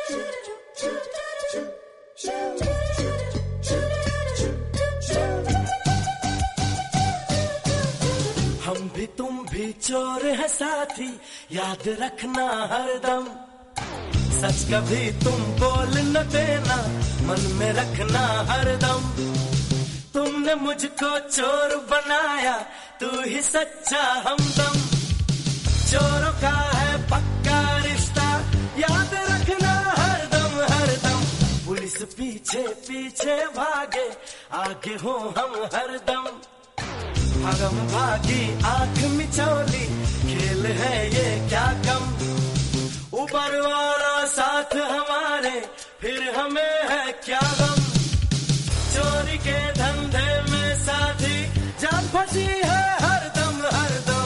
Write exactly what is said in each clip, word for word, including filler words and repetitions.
हम भी तुम भी चोर है साथी, याद रखना हरदम। सच कभी तुम बोल न देना, मन में रखना हरदम। तुमने मुझको चोर बनाया, तू ही सच्चा हमदम। चोरों का है पक्का रिश्ता, याद रखना हरदम हरदम। पुलिस पीछे पीछे भागे, आगे हो हम हरदम। भागम भागी आंख मिचौली, खेल है ये क्या कम। ऊपर वाला साथ हमारे, फिर हमें है क्या गम। चोरी के धंधे में साथी, जान फंसी है हरदम हरदम।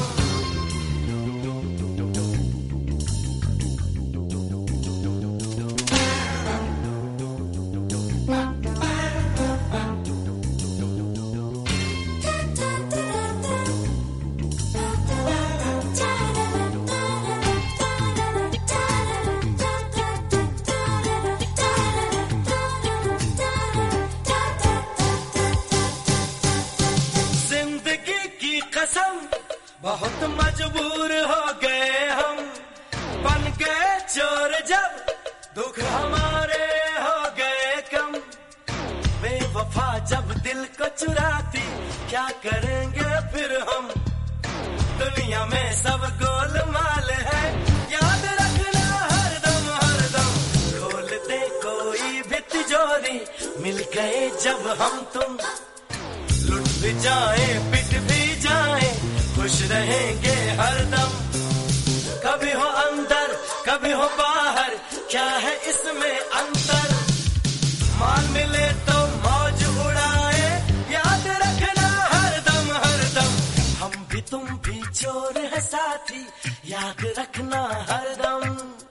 बहुत मजबूर हो गए हम, बन गए चोर जब दुख हमारे हो गए कम। बेवफा जब दिल को चुराती, क्या करेंगे फिर हम। दुनिया में सब गोलमाल है, याद रखना हरदम हरदम। खोलते कोई भी तिजोरी, मिल गए जब हम तुम। लुट भी जाए पिट भी जाए, खुश रहेंगे हरदम। कभी हो अंदर कभी हो बाहर, क्या है इसमें अंतर। मान मिले तो मौज उड़ाए, याद रखना हरदम हरदम। हम भी तुम भी चोर है साथी, याद रखना हरदम।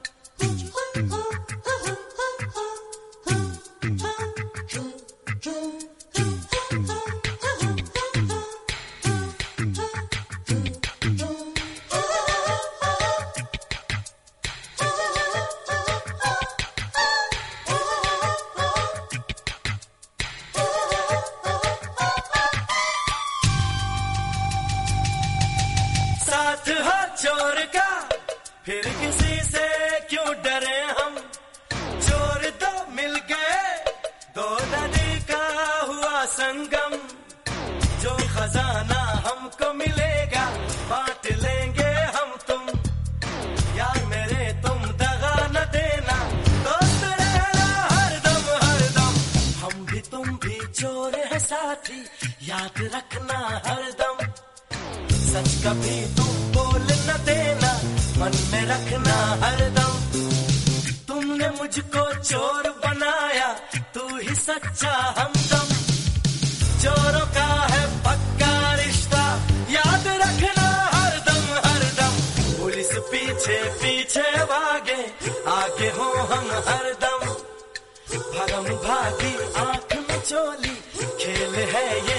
साथ हो चोर का, फिर किसी से क्यों डरे हम। चोर दो मिल गए, दो नदी का हुआ संगम। जो खजाना हमको मिलेगा, बांट लेंगे हम तुम। यार मेरे तुम दगा न देना, दोस्त रहना हरदम हरदम। हम भी तुम भी चोर है साथी, याद रखना हरदम। सच कभी तुम बोल न देना, मन में रखना हरदम। तुमने मुझको चोर बनाया, तू ही सच्चा हमदम। चोरों का है पक्का रिश्ता, याद रखना हरदम हरदम। पुलिस पीछे पीछे भागे, आगे हो हम हरदम। भगम भागी आंख में चोली, खेल है ये